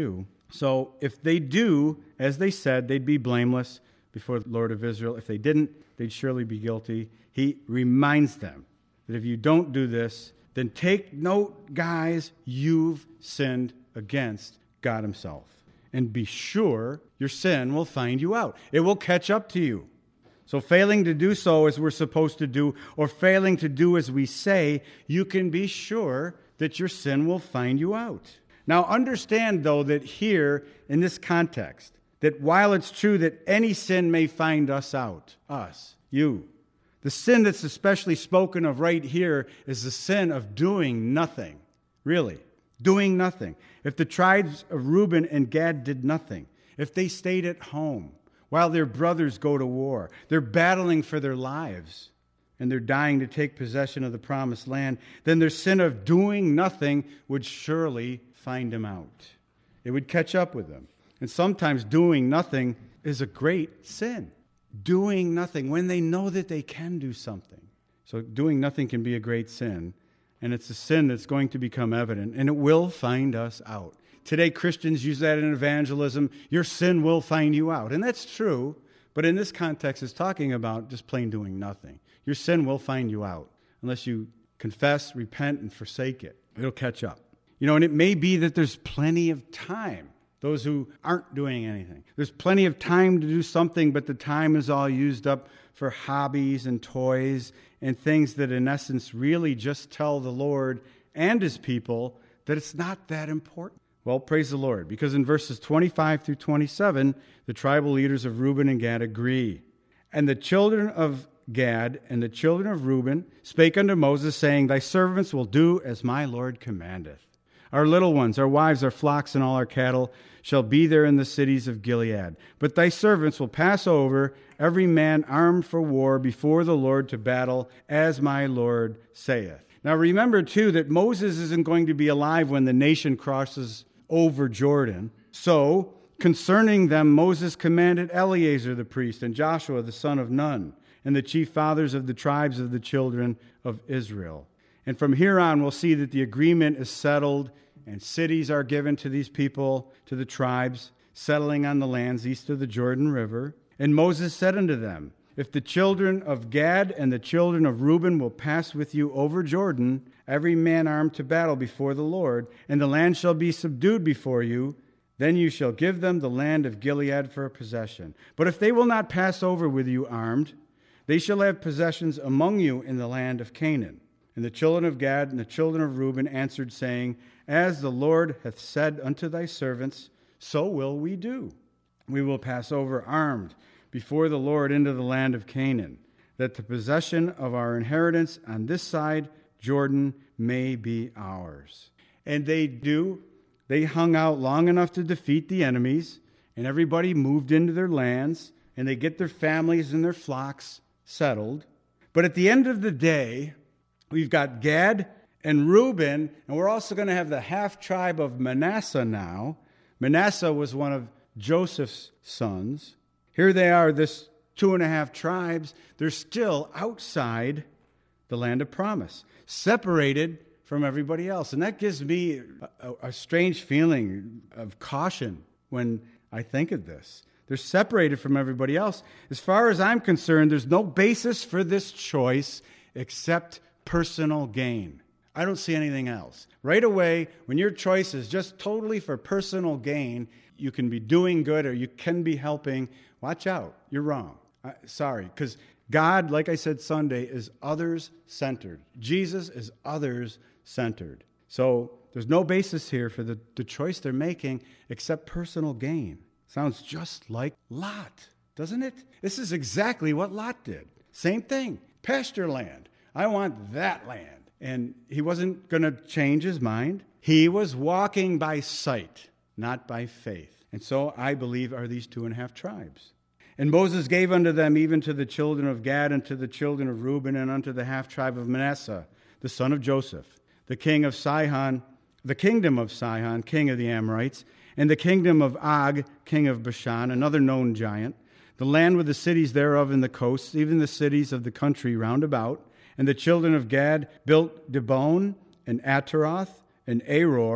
So if they do, as they said, they'd be blameless before the Lord of Israel. If they didn't, they'd surely be guilty. He reminds them that if you don't do this, then take note, guys, you've sinned against God himself. And be sure your sin will find you out. It will catch up to you. So failing to do so as we're supposed to do, or failing to do as we say, you can be sure that your sin will find you out. Now understand, though, that here, in this context, that while it's true that any sin may find us out, us, you, the sin that's especially spoken of right here is the sin of doing nothing. Really, doing nothing. If the tribes of Reuben and Gad did nothing, if they stayed at home while their brothers go to war, they're battling for their lives, and they're dying to take possession of the promised land, then their sin of doing nothing would surely find them out. It would catch up with them. And sometimes doing nothing is a great sin. Doing nothing when they know that they can do something. So doing nothing can be a great sin. And it's a sin that's going to become evident. And it will find us out. Today, Christians use that in evangelism. Your sin will find you out. And that's true. But in this context, it's talking about just plain doing nothing. Your sin will find you out. Unless you confess, repent, and forsake it. It'll catch up. You know, and it may be that there's plenty of time. Those who aren't doing anything. There's plenty of time to do something, but the time is all used up for hobbies and toys and things that in essence really just tell the Lord and his people that it's not that important. Well, praise the Lord, because in verses twenty-five through twenty-seven, the tribal leaders of Reuben and Gad agree. And the children of Gad and the children of Reuben spake unto Moses, saying, Thy servants will do as my Lord commandeth. Our little ones, our wives, our flocks, and all our cattle shall be there in the cities of Gilead. But thy servants will pass over, every man armed for war before the Lord to battle, as my Lord saith. Now remember, too, that Moses isn't going to be alive when the nation crosses over Jordan. So, concerning them, Moses commanded Eleazar the priest and Joshua the son of Nun, and the chief fathers of the tribes of the children of Israel. And from here on, we'll see that the agreement is settled and cities are given to these people, to the tribes, settling on the lands east of the Jordan River. And Moses said unto them, If the children of Gad and the children of Reuben will pass with you over Jordan, every man armed to battle before the Lord, and the land shall be subdued before you, then you shall give them the land of Gilead for a possession. But if they will not pass over with you armed, they shall have possessions among you in the land of Canaan. And the children of Gad and the children of Reuben answered, saying, As the Lord hath said unto thy servants, so will we do. We will pass over armed before the Lord into the land of Canaan, that the possession of our inheritance on this side Jordan may be ours. And they do. They hung out long enough to defeat the enemies, and everybody moved into their lands, and they get their families and their flocks settled. But at the end of the day, we've got Gad and Reuben, and we're also going to have the half-tribe of Manasseh now. Manasseh was one of Joseph's sons. Here they are, this two and a half tribes. They're still outside the land of promise, separated from everybody else. And that gives me a, a strange feeling of caution when I think of this. They're separated from everybody else. As far as I'm concerned, there's no basis for this choice except personal gain. I don't see anything else. Right away, when your choice is just totally for personal gain, you can be doing good or you can be helping. Watch out. You're wrong. Uh, sorry, because God, like I said Sunday, is others-centered. Jesus is others-centered. So there's no basis here for the, the choice they're making except personal gain. Sounds just like Lot, doesn't it? This is exactly what Lot did. Same thing. Pasture land. I want that land. And he wasn't going to change his mind. He was walking by sight, not by faith. And so I believe are these two and a half tribes. And Moses gave unto them even to the children of Gad and to the children of Reuben and unto the half tribe of Manasseh, the son of Joseph, the king of Sihon, the kingdom of Sihon, king of the Amorites, and the kingdom of Og, king of Bashan, another known giant, the land with the cities thereof in the coasts, even the cities of the country round about. And the children of Gad built Dibon and Ataroth and Aror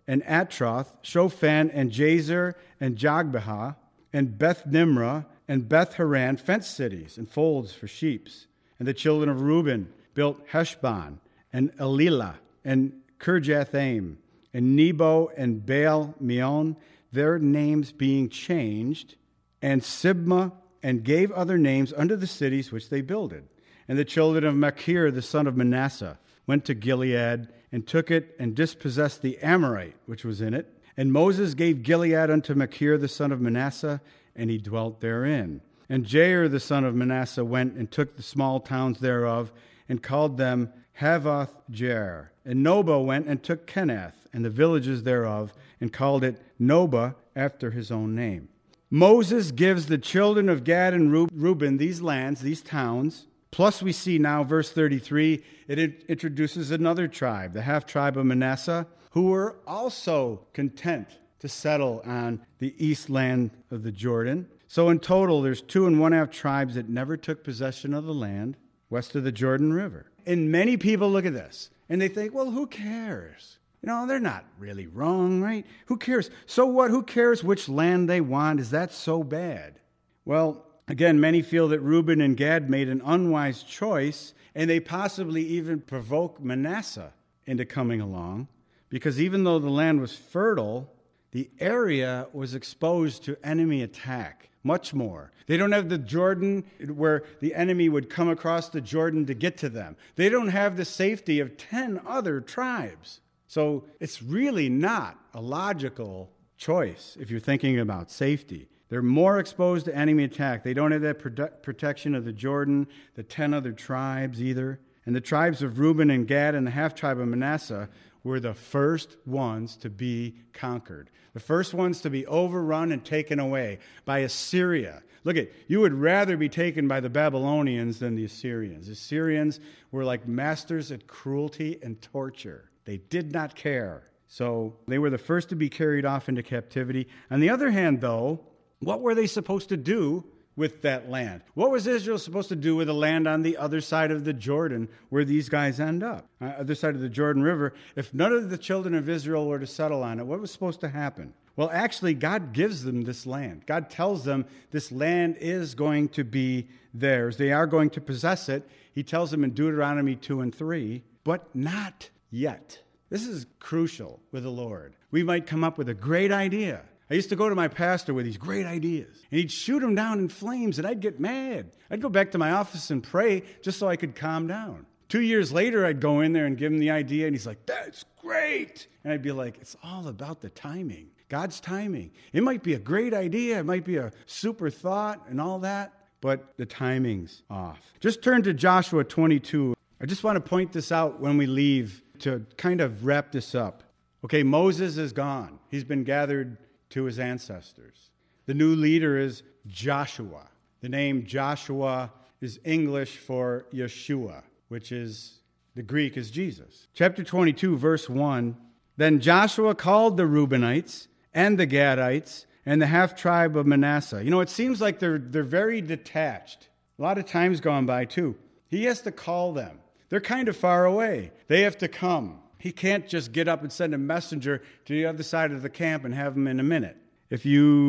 and Atroth, Shophan, and Jazer, and Jogbehah, and Beth Nimrah, and Beth Haran, fenced cities and folds for sheep. And the children of Reuben built Heshbon, and Elilah, and Kirjathaim, and Nebo, and Baal Meon, their names being changed, and Sibmah, and gave other names unto the cities which they builded. And the children of Machir, the son of Manasseh, went to Gilead, and took it, and dispossessed the Amorite, which was in it. And Moses gave Gilead unto Machir, the son of Manasseh, and he dwelt therein. And Jair, the son of Manasseh, went and took the small towns thereof, and called them Havoth Jair. And Noba went and took Kenath, and the villages thereof, and called it Noba, after his own name. Moses gives the children of Gad and Reuben these lands, these towns. Plus we see now, verse thirty-three, it introduces another tribe, the half-tribe of Manasseh, who were also content to settle on the east land of the Jordan. So in total, there's two and one-half tribes that never took possession of the land west of the Jordan River. And many people look at this, and they think, well, who cares? You know, they're not really wrong, right? Who cares? So what? Who cares which land they want? Is that so bad? Well, again, many feel that Reuben and Gad made an unwise choice, and they possibly even provoke Manasseh into coming along, because even though the land was fertile, the area was exposed to enemy attack much more. They don't have the Jordan where the enemy would come across the Jordan to get to them. They don't have the safety of ten other tribes. So it's really not a logical choice if you're thinking about safety. They're more exposed to enemy attack. They don't have that prote- protection of the Jordan, the ten other tribes either. And the tribes of Reuben and Gad and the half-tribe of Manasseh were the first ones to be conquered. The first ones to be overrun and taken away by Assyria. Look at, you would rather be taken by the Babylonians than the Assyrians. The Assyrians were like masters at cruelty and torture. They did not care. So they were the first to be carried off into captivity. On the other hand, though, what were they supposed to do with that land? What was Israel supposed to do with the land on the other side of the Jordan where these guys end up? On the other side of the Jordan River, if none of the children of Israel were to settle on it, what was supposed to happen? Well, actually, God gives them this land. God tells them this land is going to be theirs. They are going to possess it. He tells them in Deuteronomy two and three, but not yet. This is crucial with the Lord. We might come up with a great idea. I used to go to my pastor with these great ideas, and he'd shoot them down in flames, and I'd get mad. I'd go back to my office and pray just so I could calm down. Two years later, I'd go in there and give him the idea, and he's like, that's great. And I'd be like, it's all about the timing, God's timing. It might be a great idea. It might be a super thought and all that, but the timing's off. Just turn to Joshua twenty-two. I just want to point this out when we leave to kind of wrap this up. Okay, Moses is gone. He's been gathered to his ancestors. The new leader is Joshua. The name Joshua is English for Yeshua, which is, the Greek is Jesus. Chapter twenty-two, verse one, then Joshua called the Reubenites and the Gadites and the half-tribe of Manasseh. You know, it seems like they're, they're very detached. A lot of time's gone by, too. He has to call them. They're kind of far away. They have to come. He can't just get up and send a messenger to the other side of the camp and have them in a minute. If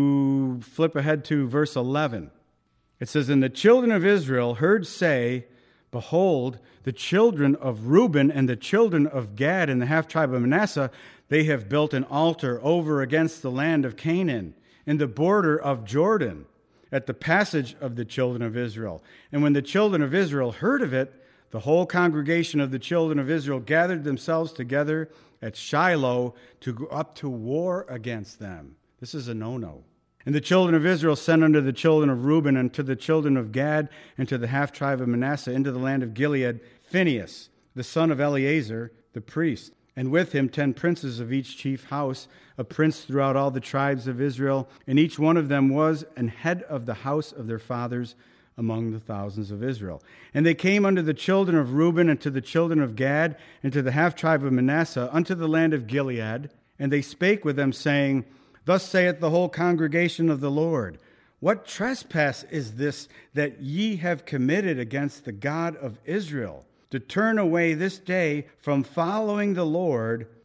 you flip ahead to verse eleven, it says, and the children of Israel heard say, behold, the children of Reuben and the children of Gad and the half-tribe of Manasseh, they have built an altar over against the land of Canaan, in the border of Jordan, at the passage of the children of Israel. And when the children of Israel heard of it, the whole congregation of the children of Israel gathered themselves together at Shiloh to go up to war against them. This is a no-no. And the children of Israel sent unto the children of Reuben and to the children of Gad and to the half-tribe of Manasseh into the land of Gilead, Phinehas, the son of Eleazar, the priest, and with him ten princes of each chief house, a prince throughout all the tribes of Israel, and each one of them was an head of the house of their fathers among the thousands of Israel. And they came unto the children of Reuben and to the children of Gad and to the half-tribe of Manasseh unto the land of Gilead, and they spake with them, saying, thus saith the whole congregation of the Lord, what trespass is this that ye have committed against the God of Israel, to turn away this day from following the Lord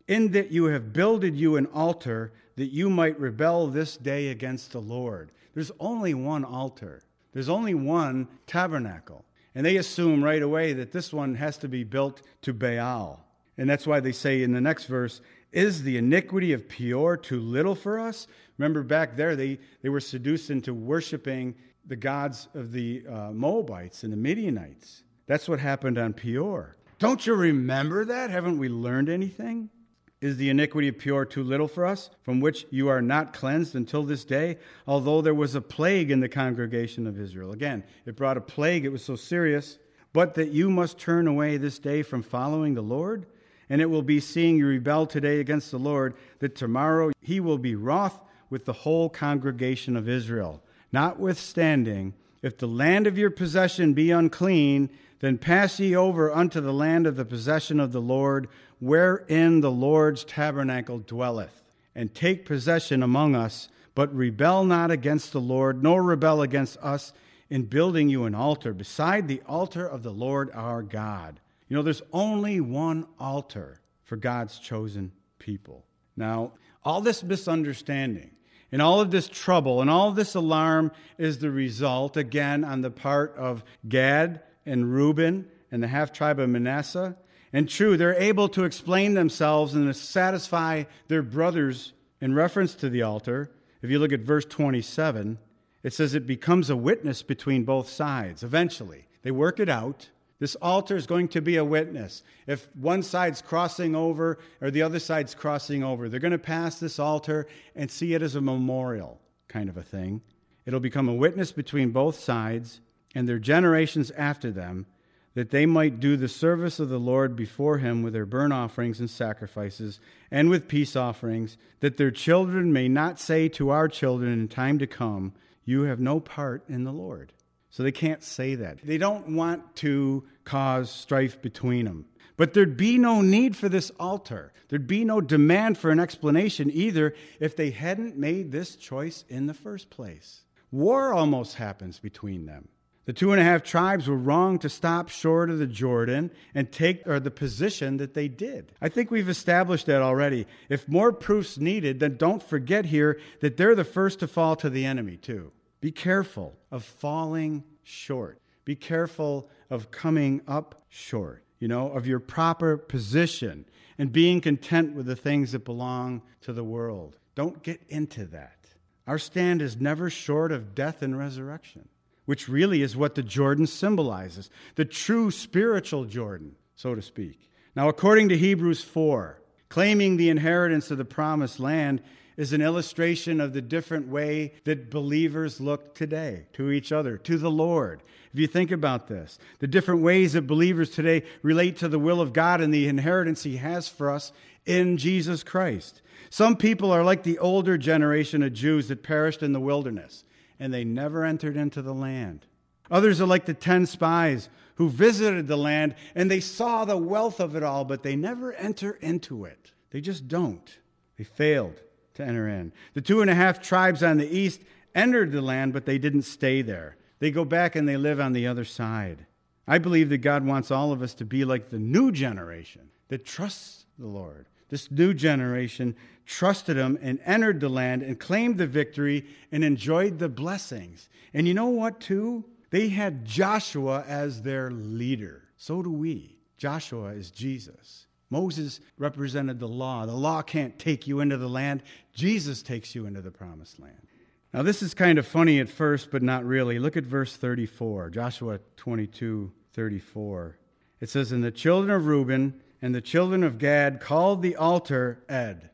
in that you have builded you an altar that you might rebel this day against the Lord. There's only one altar. There's only one tabernacle. And they assume right away that this one has to be built to Baal. And that's why they say in the next verse, is the iniquity of Peor too little for us? Remember back there, they, they were seduced into worshiping the gods of the uh, Moabites and the Midianites. That's what happened on Peor. Don't you remember that? Haven't we learned anything? Is the iniquity of Peor too little for us, from which you are not cleansed until this day, although there was a plague in the congregation of Israel? Again, it brought a plague. It was so serious. But that you must turn away this day from following the Lord, and it will be seeing you rebel today against the Lord, that tomorrow he will be wroth with the whole congregation of Israel. Notwithstanding, if the land of your possession be unclean, then pass ye over unto the land of the possession of the Lord, wherein the Lord's tabernacle dwelleth, and take possession among us, but rebel not against the Lord, nor rebel against us in building you an altar beside the altar of the Lord our God. You know, there's only one altar for God's chosen people. Now, all this misunderstanding and all of this trouble and all of this alarm is the result, again, on the part of Gad and Reuben and the half-tribe of Manasseh. And true, they're able to explain themselves and to satisfy their brothers in reference to the altar. If you look at verse twenty-seven, it says it becomes a witness between both sides. Eventually, they work it out. This altar is going to be a witness. If one side's crossing over or the other side's crossing over, they're going to pass this altar and see it as a memorial kind of a thing. It'll become a witness between both sides and their generations after them, that they might do the service of the Lord before him with their burnt offerings and sacrifices and with peace offerings, that their children may not say to our children in time to come, you have no part in the Lord. So they can't say that. They don't want to cause strife between them. But there'd be no need for this altar. There'd be no demand for an explanation either if they hadn't made this choice in the first place. War almost happens between them. The two and a half tribes were wrong to stop short of the Jordan and take or the position that they did. I think we've established that already. If more proof's needed, then don't forget here that they're the first to fall to the enemy too. Be careful of falling short. Be careful of coming up short, you know, of your proper position and being content with the things that belong to the world. Don't get into that. Our stand is never short of death and resurrection, which really is what the Jordan symbolizes, the true spiritual Jordan, so to speak. Now, according to Hebrews four, claiming the inheritance of the promised land is an illustration of the different way that believers look today to each other, to the Lord. If you think about this, the different ways that believers today relate to the will of God and the inheritance he has for us in Jesus Christ. Some people are like the older generation of Jews that perished in the wilderness, and they never entered into the land. Others are like the ten spies who visited the land, and they saw the wealth of it all, but they never enter into it. They just don't. They failed to enter in. The two and a half tribes on the east entered the land, but they didn't stay there. They go back and they live on the other side. I believe that God wants all of us to be like the new generation that trusts the Lord. This new generation trusted him and entered the land and claimed the victory and enjoyed the blessings. And you know what, too? They had Joshua as their leader. So do we. Joshua is Jesus. Moses represented the law. The law can't take you into the land. Jesus takes you into the promised land. Now, this is kind of funny at first, but not really. Look at verse thirty-four, Joshua twenty-two thirty-four. It says, and the children of Reuben and the children of Gad called the altar Ed.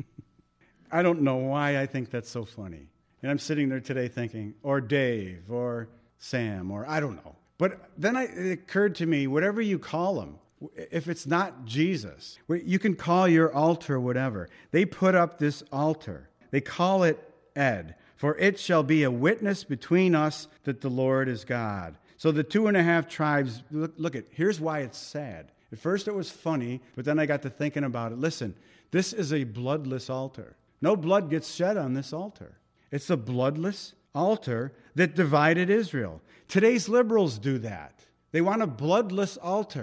I don't know why I think that's so funny. And I'm sitting there today thinking, or Dave, or Sam, or I don't know. But then I, it occurred to me, whatever you call them, if it's not Jesus, you can call your altar whatever. They put up this altar. They call it Ed, for it shall be a witness between us that the Lord is God. So the two and a half tribes, look, look at, here's why it's sad. At first it was funny, but then I got to thinking about it. Listen, this is a bloodless altar. No blood gets shed on this altar. It's a bloodless altar that divided Israel. Today's liberals do that. They want a bloodless altar.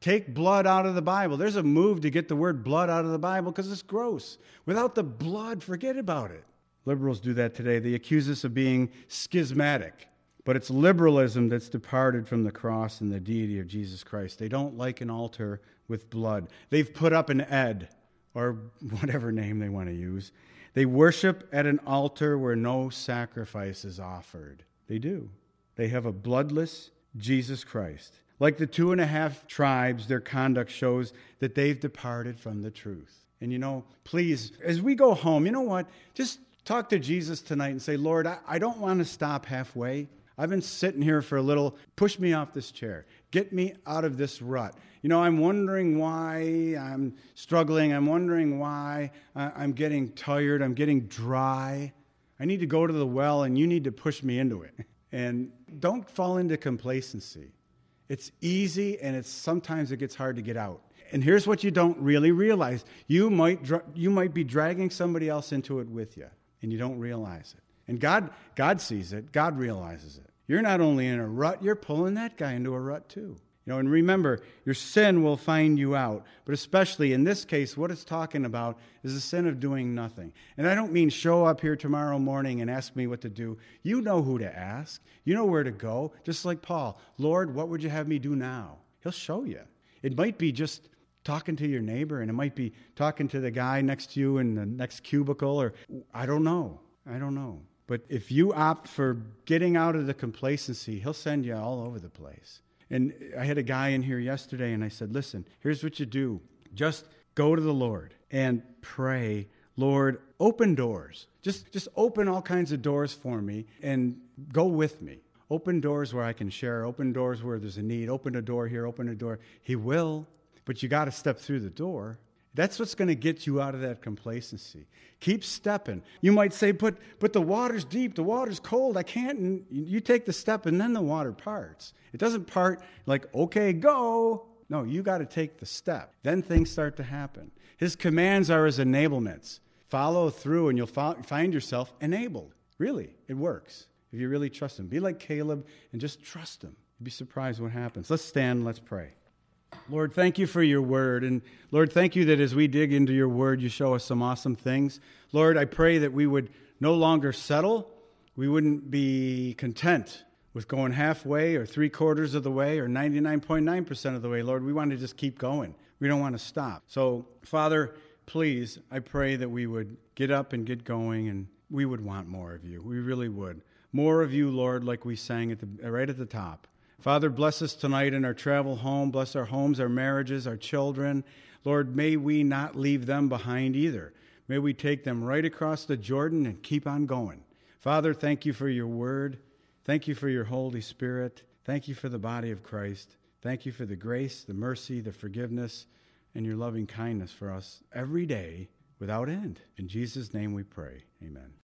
Take blood out of the Bible. There's a move to get the word blood out of the Bible because it's gross. Without the blood, forget about it. Liberals do that today. They accuse us of being schismatic. But it's liberalism that's departed from the cross and the deity of Jesus Christ. They don't like an altar with blood. They've put up an Ed, or whatever name they want to use. They worship at an altar where no sacrifice is offered. They do. They have a bloodless Jesus Christ. Like the two and a half tribes, their conduct shows that they've departed from the truth. And you know, please, as we go home, you know what? Just talk to Jesus tonight and say, Lord, I, I don't want to stop halfway. I've been sitting here for a little. Push me off this chair. Get me out of this rut. You know, I'm wondering why I'm struggling. I'm wondering why I'm getting tired. I'm getting dry. I need to go to the well, and you need to push me into it. And don't fall into complacency. It's easy, and it's sometimes it gets hard to get out. And here's what you don't really realize. You might dra- you might be dragging somebody else into it with you, and you don't realize it. And God, God sees it. God realizes it. You're not only in a rut, you're pulling that guy into a rut too. You know, and remember, your sin will find you out. But especially in this case, what it's talking about is the sin of doing nothing. And I don't mean show up here tomorrow morning and ask me what to do. You know who to ask. You know where to go. Just like Paul. Lord, what would you have me do now? He'll show you. It might be just talking to your neighbor, and it might be talking to the guy next to you in the next cubicle, or I don't know. I don't know. But if you opt for getting out of the complacency, he'll send you all over the place. And I had a guy in here yesterday, and I said, listen, here's what you do. Just go to the Lord and pray, Lord, open doors. Just, just open all kinds of doors for me and go with me. Open doors where I can share. Open doors where there's a need. Open a door here. Open a door. He will, but you got to step through the door. That's what's going to get you out of that complacency. Keep stepping. You might say, but but the water's deep, the water's cold, I can't. And you take the step, and then the water parts. It doesn't part like, okay, go. No, you got to take the step. Then things start to happen. His commands are his enablements. Follow through, and you'll find yourself enabled. Really, it works if you really trust him. Be like Caleb and just trust him. You'd be surprised what happens. Let's stand, let's pray. Lord, thank you for your word. And Lord, thank you that as we dig into your word, you show us some awesome things. Lord, I pray that we would no longer settle. We wouldn't be content with going halfway or three quarters of the way or ninety-nine point nine percent of the way. Lord, we want to just keep going. We don't want to stop. So, Father, please, I pray that we would get up and get going, and we would want more of you. We really would. More of you, Lord, like we sang at the right at the top. Father, bless us tonight in our travel home. Bless our homes, our marriages, our children. Lord, may we not leave them behind either. May we take them right across the Jordan and keep on going. Father, thank you for your word. Thank you for your Holy Spirit. Thank you for the body of Christ. Thank you for the grace, the mercy, the forgiveness, and your loving kindness for us every day without end. In Jesus' name we pray. Amen.